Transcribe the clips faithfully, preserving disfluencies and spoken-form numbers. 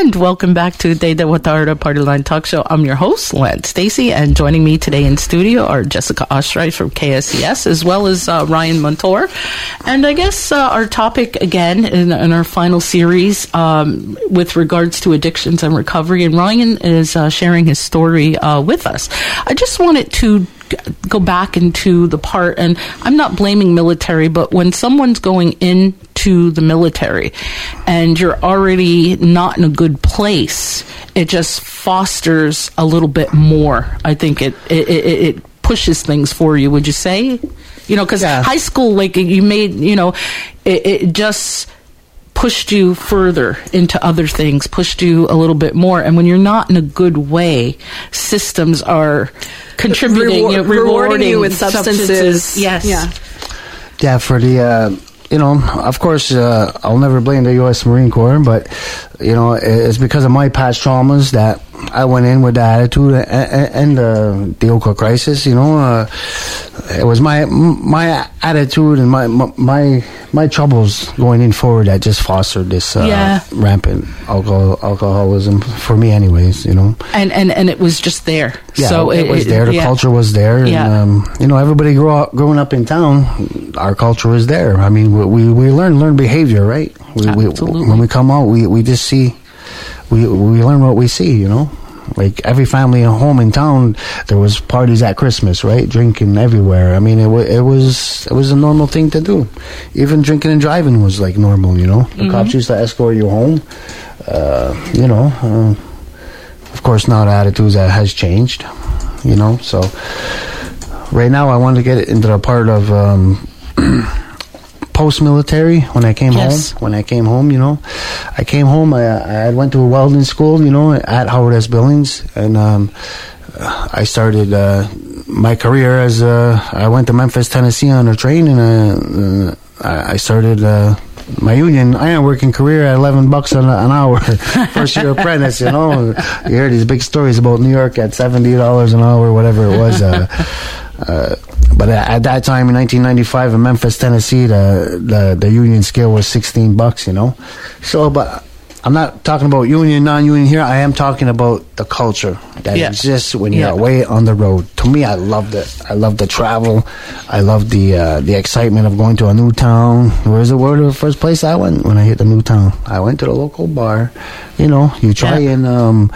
And welcome back to Day de Watarda Party Line Talk Show. I'm your host, Lance Stacy, and joining me today in studio are Jessica Ostreich from K S E S, as well as uh, Ryan Montour. And I guess uh, our topic, again, in, in our final series um, with regards to addictions and recovery, and Ryan is uh, sharing his story uh, with us. I just wanted to go back into the part, and I'm not blaming military, but when someone's going into the military and you're already not in a good place, it just fosters a little bit more. I think it it, it, it pushes things for you, would you say? You know, because yeah. high school, like, you made, you know, it, it just pushed you further into other things, pushed you a little bit more. And when you're not in a good way, systems are contributing, Rewar- you know, rewarding rewarding you with substances. substances. Yes. Yeah. Yeah, for the, uh, you know, of course, uh, I'll never blame the U S Marine Corps, but, you know, it's because of my past traumas that I went in with the attitude and, and uh, the Oka crisis, you know. Uh, it was my my attitude and my my my troubles going in forward that just fostered this uh, yeah. rampant alcohol, alcoholism for me anyways, you know. And and, and it was just there. Yeah, so it, it was there. The yeah. culture was there. Yeah. And, um, you know, everybody grew up, growing up in town, our culture was there. I mean, we, we learn learn behavior, right? We, Absolutely. We, when we come out, we, we just see, we we learn what we see, you know? Like, every family and home in town, there was parties at Christmas, right? Drinking everywhere. I mean, it, w- it was it was a normal thing to do. Even drinking and driving was, like, normal, you know? The Mm-hmm. cops used to escort you home. Uh, you know, uh, of course, now the attitudes that has changed, you know? So, right now, I wanted to get into the part of um, post-military, when I came Yes. home. When I came home, you know, I came home, I, I went to a welding school, you know, at Howard S. Billings, and um, I started uh, my career as, uh, I went to Memphis, Tennessee on a train, and uh, uh, I started uh, my union ironworking career at eleven bucks an, an hour, first year apprentice, you know. You hear these big stories about New York at seventy dollars an hour, whatever it was. Uh, uh, but at that time in nineteen ninety-five in Memphis, Tennessee, the, the, the union scale was sixteen bucks, you know. So, but I'm not talking about union, non-union here. I am talking about the culture that yeah. exists when you're yeah. away on the road. To me, I loved it. I loved the travel. I loved the uh, the excitement of going to a new town. Where's the word of the first place I went when I hit the new town? I went to the local bar. You know, you try Yeah. and... Um,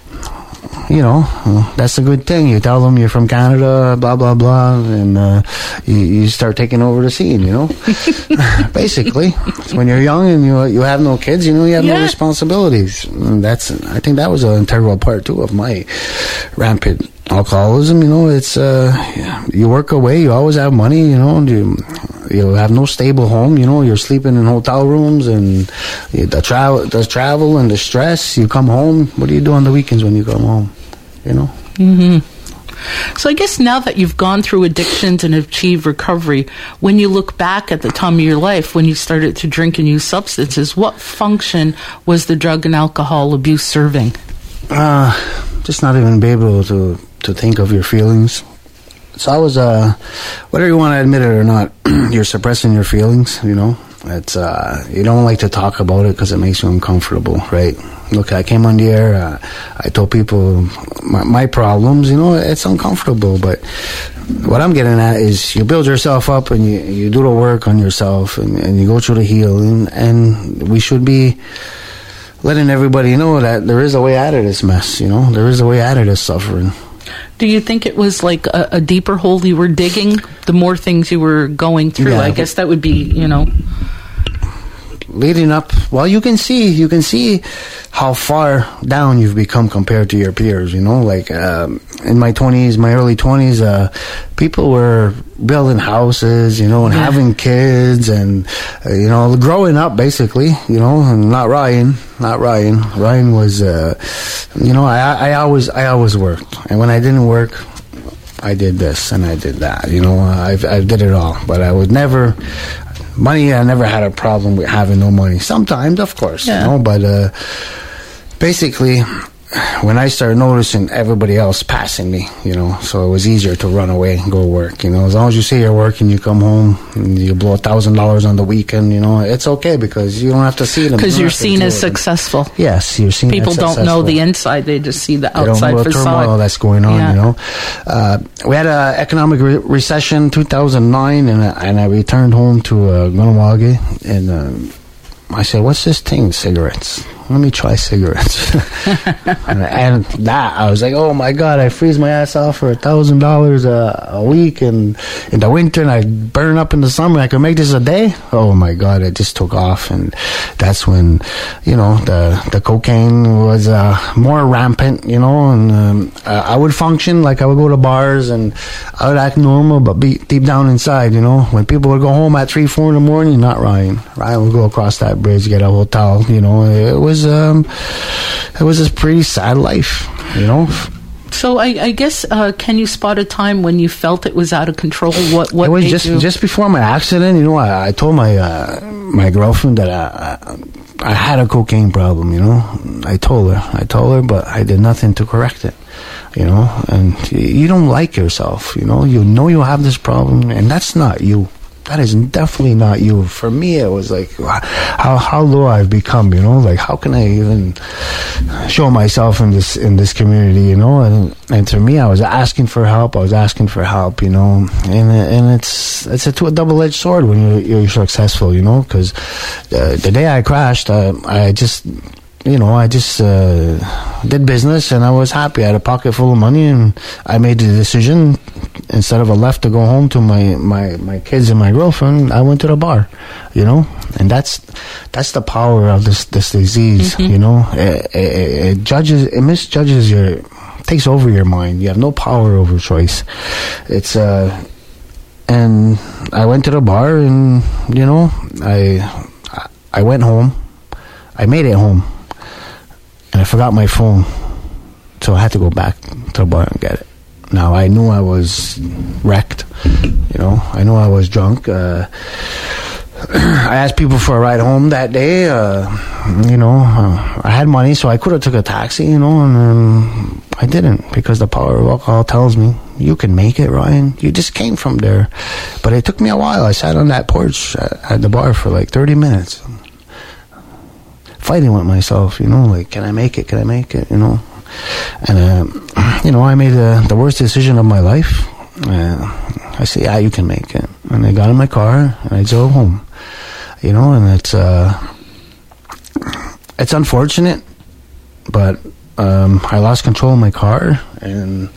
you know, uh, that's a good thing. You tell them you're from Canada, blah, blah, blah, and uh, you, you start taking over the scene, you know? Basically. So when you're young and you you have no kids, you know, you have Yeah. no responsibilities. And that's, I think that was an integral part, too, of my rampant alcoholism. You know, it's, uh, you work away, you always have money, you know, and you, you have no stable home, you know, you're sleeping in hotel rooms, and the travel, the travel and the stress. You come home, what do you do on the weekends when you come home? You know? Mm-hmm. So I guess now that you've gone through addictions and achieved recovery, when you look back at the time of your life when you started to drink and use substances, what function was the drug and alcohol abuse serving? Uh, just not even be able to, to think of your feelings. So I was, uh, whether you want to admit it or not, you're suppressing your feelings, you know? It's, uh, you don't like to talk about it because it makes you uncomfortable, right? Look, I came on the air, uh, I told people my, my problems, you know, it's uncomfortable, but what I'm getting at is you build yourself up and you, you do the work on yourself, and, and you go through the healing, and we should be letting everybody know that there is a way out of this mess, you know? There is a way out of this suffering. Do you think it was like a, a deeper hole you were digging, the more things you were going through? Yeah. I guess that would be, you know... Leading up, well, you can see, you can see how far down you've become compared to your peers, you know, like, um, in my twenties, my early twenties, uh, people were building houses, you know, and yeah. having kids, and, uh, you know, growing up, basically, you know, and not Ryan, not Ryan. Ryan was, uh, you know, I, I always, I always worked, and when I didn't work, I did this and I did that, you know, I've, I did it all, but I would never... Money, I never had a problem with having no money. Sometimes, of course, yeah. you know, but uh, basically, when I started noticing everybody else passing me, you know, so it was easier to run away and go work, you know. As long as you say you're working, you come home and you blow a thousand dollars on the weekend, you know, it's okay because you don't have to see them. Because you you're seen as successful. Yes, you're seen People as don't successful. know the inside; they just see the they outside don't know the facade. turmoil that's going on, Yeah. you know. Uh, we had an economic re- recession two thousand nine, and I, and I returned home to uh, Gunawaga, and uh, I said, "What's this thing? Cigarettes? Let me try cigarettes." and, and that, I was like, "Oh my God, I freeze my ass off for a thousand dollars a week, and in the winter, and I burn up in the summer. I could make this a day." Oh my God, it just took off, and that's when, you know, the the cocaine was uh, more rampant, you know, and um, I would function like I would go to bars and I would act normal, but be deep down inside, you know, when people would go home at three, four in the morning, not Ryan. Ryan would go across that bridge, get a hotel, you know. It was um, it was a pretty sad life, you know. So I, I guess uh, can you spot a time when you felt it was out of control? What what it was made just you? just before my accident, you know. I, I told my uh, my girlfriend that I, I I had a cocaine problem, you know. I told her, I told her, but I did nothing to correct it, you know. And you don't like yourself, you know. You know you have this problem, and that's not you. That is definitely not you. For me, it was like how how low I've become, you know. Like, how can I even show myself in this in this community, you know? And and to me, I was asking for help. I was asking for help, you know. And and it's it's a, a double edged sword when you're you're successful, you know. Because uh, the day I crashed, I, I just. You know, I just uh, did business, and I was happy. I had a pocket full of money, and I made the decision. Instead of a left to go home to my, my, my kids and my girlfriend, I went to the bar. You know, and that's that's the power of this this disease. Mm-hmm. You know, it, it, it judges, it misjudges your, takes over your mind. You have no power over choice. It's uh, and I went to the bar, and you know, I I went home. I made it home. And I forgot my phone, so I had to go back to the bar and get it. Now, I knew I was wrecked, you know. I knew I was drunk. Uh, I asked people for a ride home that day. Uh, you know, uh, I had money, so I could have took a taxi, you know, and um, I didn't, because the power of alcohol tells me, you can make it, Ryan. You just came from there. But it took me a while. I sat on that porch at, at the bar for like thirty minutes. Fighting with myself, you know, like, can I make it? Can I make it? You know, and uh, you know, I made uh, the worst decision of my life. Uh, I say, yeah, you can make it, and I got in my car and I drove home. You know, and it's uh, it's unfortunate, but um, I lost control of my car, and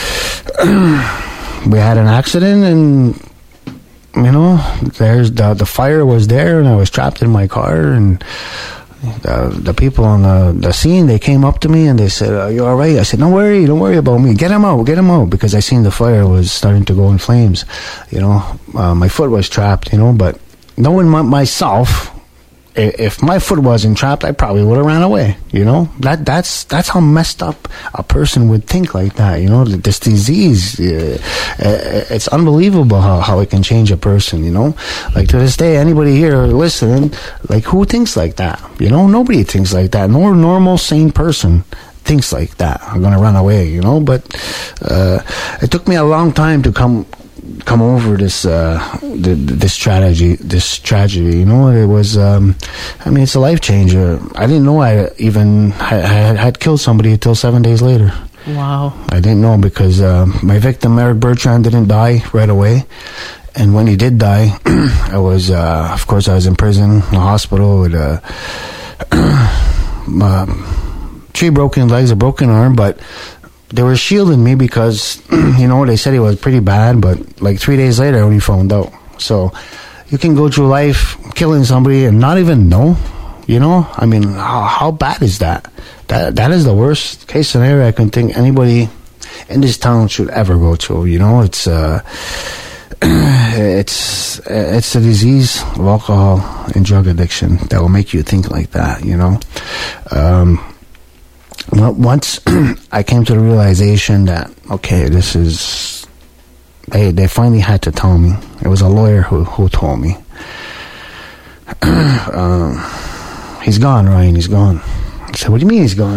we had an accident, and you know, there's the the fire was there, and I was trapped in my car, and. The, the people on the, the scene, they came up to me and they said, are you all right? I said, don't worry, don't worry about me. Get him out, get him out. Because I seen the fire was starting to go in flames. You know, uh, my foot was trapped, you know, but knowing my, myself, if my foot wasn't trapped, I probably would have ran away, you know. That That's that's how messed up a person would think like that, you know. This disease, uh, it's unbelievable how, how it can change a person, you know. Like, to this day, anybody here listening, like, who thinks like that? You know, nobody thinks like that. No normal, sane person thinks like that. I'm going to run away, you know. But uh, it took me a long time to come... come over this uh the, this tragedy this tragedy you know. It was um I mean, it's a life changer. I didn't know I even had, had killed somebody until seven days later. Wow. I didn't know, because uh, my victim, Eric Bertrand, didn't die right away, and when he did die, I was uh of course I was in prison, in the hospital with uh, uh three broken legs, a broken arm, but they were shielding me because, you know, they said it was pretty bad, but like three days later, I only found out. So you can go through life killing somebody and not even know, you know? I mean, how, how bad is that? That That is the worst case scenario I can think anybody in this town should ever go through, you know? It's, uh, it's, it's a disease of alcohol and drug addiction that will make you think like that, you know? Um... Well, once I came to the realization that, okay, this is, they they finally had to tell me. It was a lawyer who, who told me. um, he's gone, Ryan, he's gone. I said, what do you mean he's gone?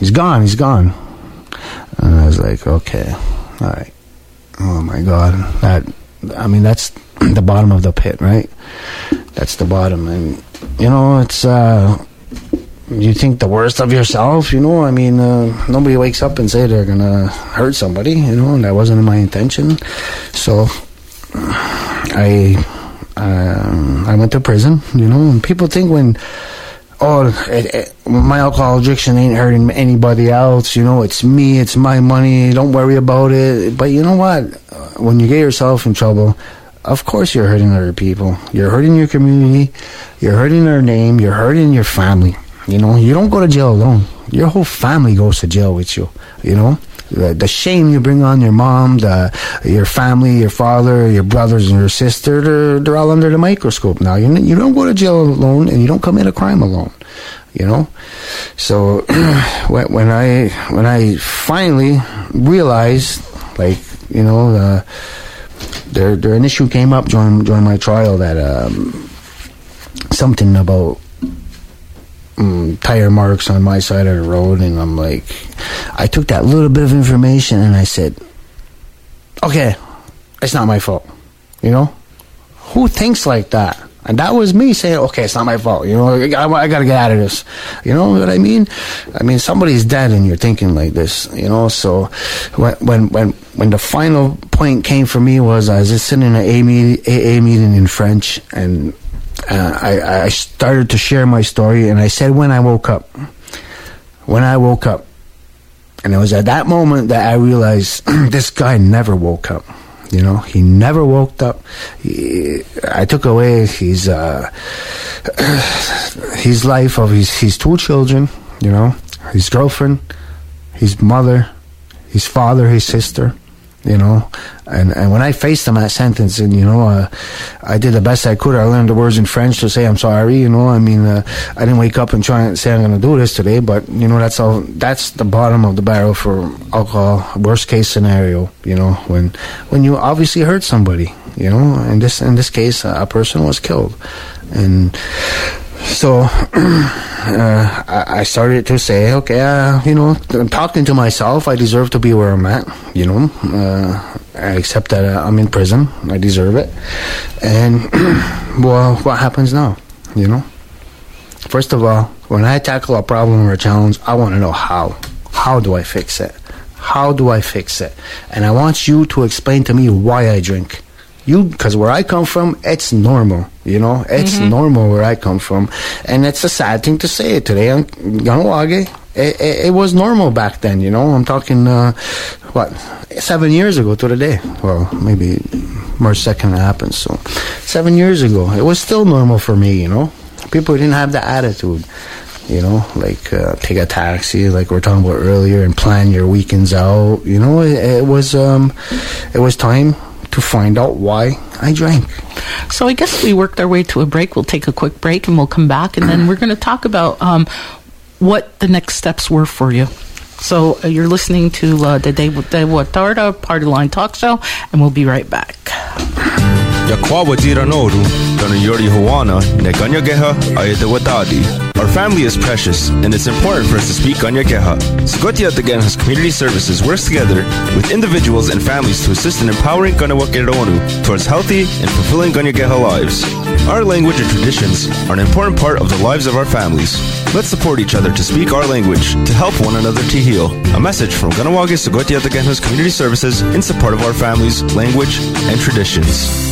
he's gone, he's gone. And I was like, okay, all right. Oh my God, that, I mean, that's the bottom of the pit, right? That's the bottom. And, you know, it's, uh, you think the worst of yourself, you know? I mean, uh, nobody wakes up and say they're gonna hurt somebody, you know, and that wasn't my intention. So, I, um, I went to prison, you know, and people think when, oh, it, it, my alcohol addiction ain't hurting anybody else, you know, it's me, it's my money, don't worry about it. But you know what? When you get yourself in trouble, of course you're hurting other people. You're hurting your community, you're hurting their name, you're hurting your family. You know, you don't go to jail alone. Your whole family goes to jail with you, you know. The, the shame you bring on your mom, the, your family, your father, your brothers and your sister, they're, they're all under the microscope now. You, you don't go to jail alone, and you don't commit a crime alone, you know. So when, when I when I finally realized, like, you know, uh, there there an issue came up during during my trial that um, something about um, tire marks on my side of the road, and I'm like, I took that little bit of information and I said, okay, it's not my fault, you know. Who thinks like that? And that was me saying, okay, it's not my fault, you know, I, I gotta get out of this, you know what I mean? I mean, somebody's dead and you're thinking like this, you know. So when when when, when the final point came for me was I was just sitting in an A A meeting in French, and uh, I, I started to share my story, and I said when I woke up, when I woke up, and it was at that moment that I realized this guy never woke up. You know, he never woke up. He, I took away his uh, his life of his, his two children, you know, his girlfriend, his mother, his father, his sister, you know. And, and when I faced him at sentencing, you know, uh, I did the best I could. I learned the words in French to say I'm sorry, you know. I mean, uh, I didn't wake up and try and say I'm going to do this today, but, you know, that's all. That's the bottom of the barrel for alcohol. Worst case scenario, you know, when when you obviously hurt somebody, you know. In this in this case, a person was killed, and so uh, I started to say, okay, uh, you know, talking to myself, I deserve to be where I'm at, you know. Uh, I accept that uh, I'm in prison. I deserve it. And, well, what happens now, you know? First of all, when I tackle a problem or a challenge, I want to know how. How do I fix it? How do I fix it? And I want you to explain to me why I drink. You, because where I come from, it's normal, you know? It's mm-hmm. normal where I come from. And it's a sad thing to say it today. I'm Kahnawake. It, it, it was normal back then, you know? I'm talking, uh, what, seven years ago to the day. Well, maybe March second it happened, so seven years ago. It was still normal for me, you know? People didn't have the attitude, you know? Like, uh, take a taxi, like we were talking about earlier, and plan your weekends out. You know, it, it was, um, it was time to find out why I drank. So I guess we worked our way to a break. We'll take a quick break and we'll come back, and then we're going to talk about um, what the next steps were for you. So uh, you're listening to uh, the Dewa Tarda Party Line Talk Show, and we'll be right back. Yakwawa Diranoru, Danayori Hawana, Neganyageha, Ayadewadadi. Our family is precious, and it's important for us to speak Ganyageha. Sugotia Atagenha's community services works together with individuals and families to assist in empowering Ganyawakeronu towards healthy and fulfilling Ganyageha lives. Our language and traditions are an important part of the lives of our families. Let's support each other to speak our language, to help one another to heal. A message from Kahnawake Sugotia Atagenha's community services in support of our families, language, and traditions.